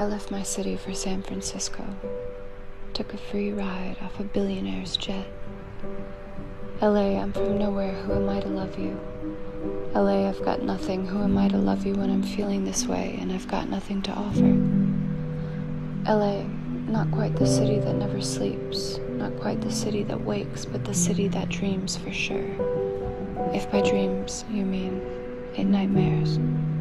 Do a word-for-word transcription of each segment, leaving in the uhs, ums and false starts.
I left my city for San Francisco. Took a free ride off a billionaire's jet. L A, I'm from nowhere, who am I to love you? L A, I've got nothing, who am I to love you when I'm feeling this way and I've got nothing to offer? L A, not quite the city that never sleeps, not quite the city that wakes, but the city that dreams for sure. If by dreams you mean in nightmares.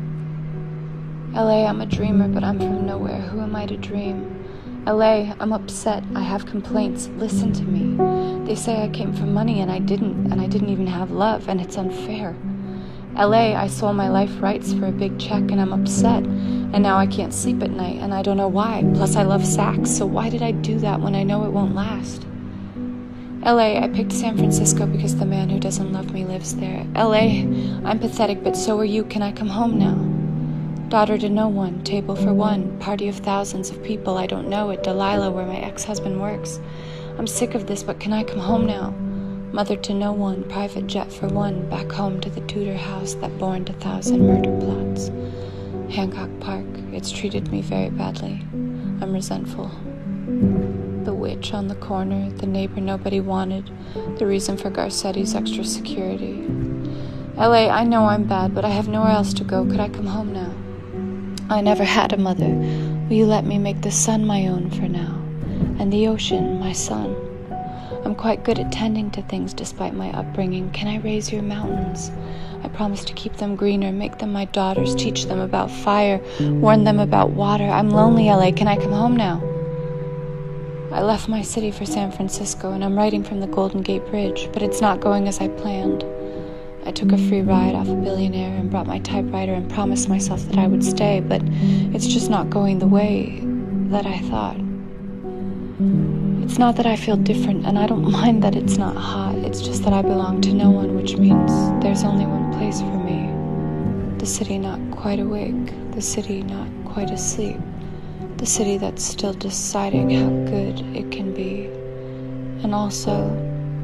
L A, I'm a dreamer, but I'm from nowhere. Who am I to dream? L A, I'm upset. I have complaints. Listen to me. They say I came for money and I didn't, and I didn't even have love, and it's unfair. L A, I sold my life rights for a big check and I'm upset, and now I can't sleep at night and I don't know why. Plus I love sax, so why did I do that when I know it won't last? L A, I picked San Francisco because the man who doesn't love me lives there. L A, I'm pathetic, but so are you. Can I come home now? Daughter to no one, table for one, party of thousands of people I don't know at Delilah where my ex-husband works. I'm sick of this, but can I come home now? Mother to no one, private jet for one, back home to the Tudor house that borned a thousand murder plots. Hancock Park, it's treated me very badly. I'm resentful. The witch on the corner, the neighbor nobody wanted, the reason for Garcetti's extra security. L A, I know I'm bad, but I have nowhere else to go. Could I come home now? I never had a mother. Will you let me make the sun my own for now? And the ocean, my son. I'm quite good at tending to things despite my upbringing. Can I raise your mountains? I promise to keep them greener, make them my daughters, teach them about fire, warn them about water. I'm lonely, L A. Can I come home now? I left my city for San Francisco, and I'm writing from the Golden Gate Bridge, but it's not going as I planned. I took a free ride off a billionaire and brought my typewriter and promised myself that I would stay, but it's just not going the way that I thought. It's not that I feel different, and I don't mind that it's not hot. It's just that I belong to no one, which means there's only one place for me. The city not quite awake, the city not quite asleep, the city that's still deciding how good it can be. And also,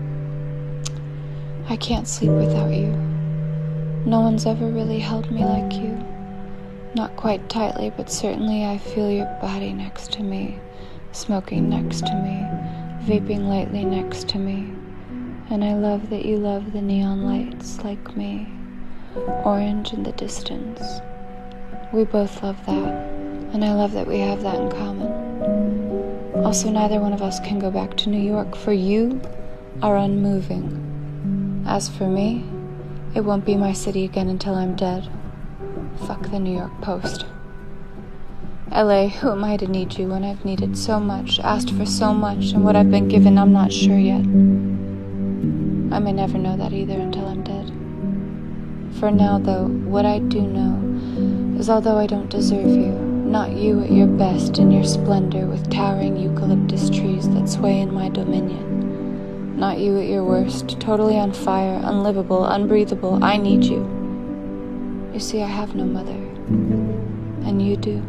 I can't sleep without you. No one's ever really held me like you. Not quite tightly, but certainly I feel your body next to me, smoking next to me, vaping lightly next to me. And I love that you love the neon lights like me, orange in the distance. We both love that, and I love that we have that in common. Also, neither one of us can go back to New York, for you are unmoving. As for me, it won't be my city again until I'm dead. Fuck the New York Post. L A, who am I to need you when I've needed so much, asked for so much, and what I've been given I'm not sure yet. I may never know that either until I'm dead. For now, though, what I do know is although I don't deserve you, not you at your best in your splendor with towering eucalyptus trees that sway in my dominion, not you at your worst, totally on fire, unlivable, unbreathable, I need you. You see, I have no mother, and you do.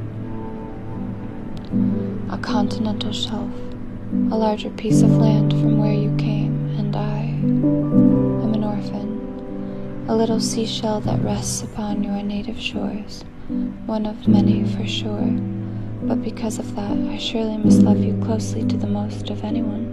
A continental shelf, a larger piece of land from where you came, and I am an orphan, a little seashell that rests upon your native shores, one of many for sure, but because of that, I surely must love you closely to the most of anyone.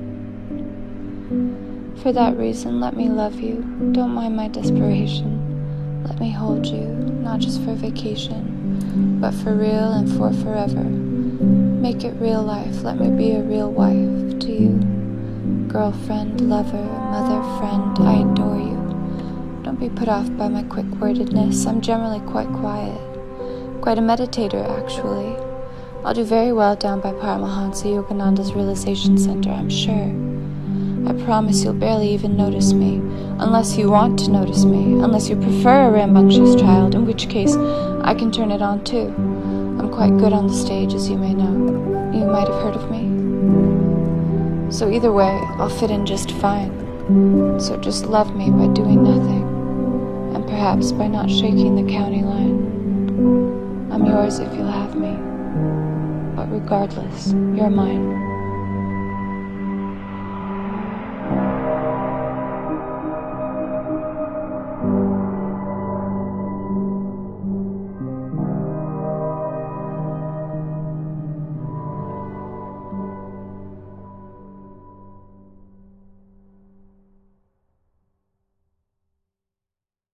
For that reason, let me love you. Don't mind my desperation. Let me hold you, not just for vacation, but for real and for forever. Make it real life. Let me be a real wife to you. Girlfriend, lover, mother, friend, I adore you. Don't be put off by my quick-wordedness. I'm generally quite quiet. Quite a meditator, actually. I'll do very well down by Paramahansa Yogananda's Realization Center, I'm sure. I promise you'll barely even notice me, unless you want to notice me, unless you prefer a rambunctious child, in which case I can turn it on too. I'm quite good on the stage, as you may know. You might have heard of me. So either way, I'll fit in just fine. So just love me by doing nothing, and perhaps by not shaking the county line. I'm yours if you'll have me, but regardless, you're mine.